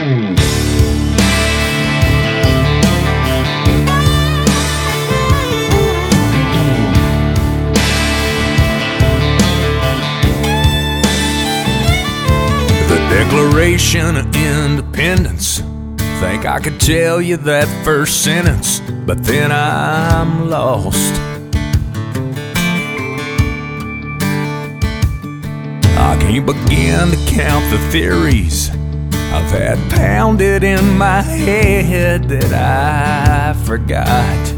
Declaration of Independence. Think I could tell you that first sentence, but then I'm lost. I can't begin to count the theories I've had pounded in my head that I forgot.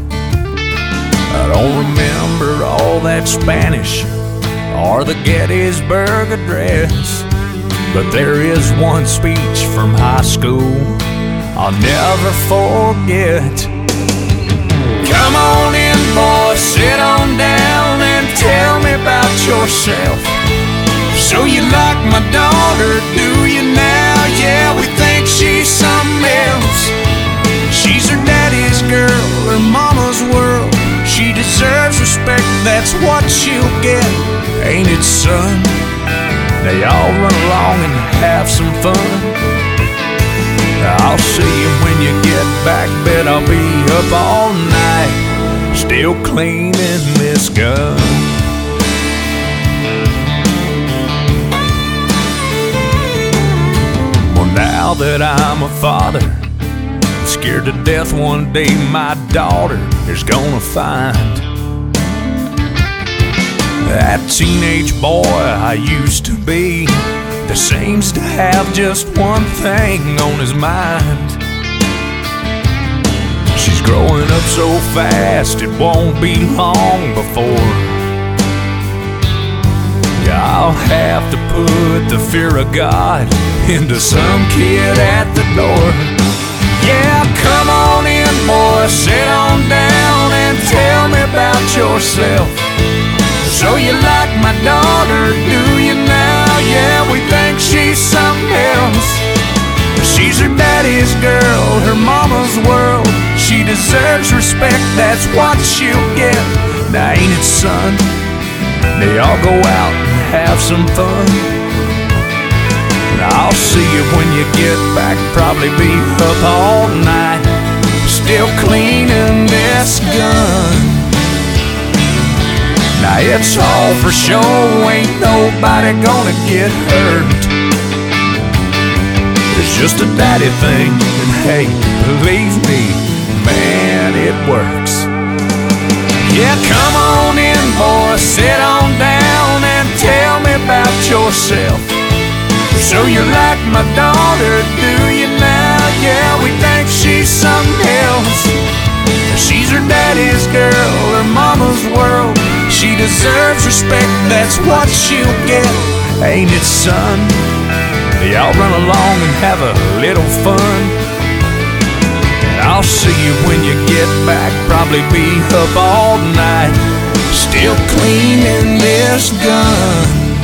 I don't remember all that Spanish or the Gettysburg Address, but there is one speech from high school I'll never forget. Come on in, boys, sit on down and tell me about yourself. So you like my daughter, do you now? Yeah, we think she's something else. She's her daddy's girl, her mama's world. She deserves respect, that's what she'll get. Ain't it, son? Now y'all run along and have some fun. I'll see you when you get back, bet I'll be up all night, still cleaning this gun. Well, now that I'm a father, I'm scared to death one day my daughter is gonna find that teenage boy I used to be that seems to have just one thing on his mind. She's growing up so fast it won't be long before I'll have to put the fear of God into some kid at the door. Yeah, come on in, boy, sit on down and tell me about yourself. So you like my daughter, do you now? Yeah, we think she's something else. She's her daddy's girl, her mama's world. She deserves respect, that's what she'll get. Now ain't it, son? They all go out and have some fun. Now I'll see you when you get back, probably be up all night, still cleaning this gun. Now it's all for show, ain't nobody gonna get hurt. It's just a daddy thing, and hey, believe me, man, it works. Yeah, come on in, boy, sit on down and tell me about yourself. So you like my daughter, do you now? Yeah, we think she's something else. She's her daddy's girl, her mama's world. She deserves respect, that's what she'll get. Ain't it, son? Y'all run along and have a little fun. I'll see you when you get back, probably be up all night, still cleaning this gun.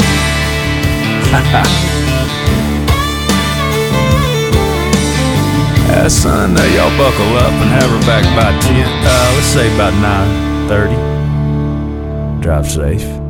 Son, y'all buckle up and have her back by 10, let's say about 9:30. Drive safe.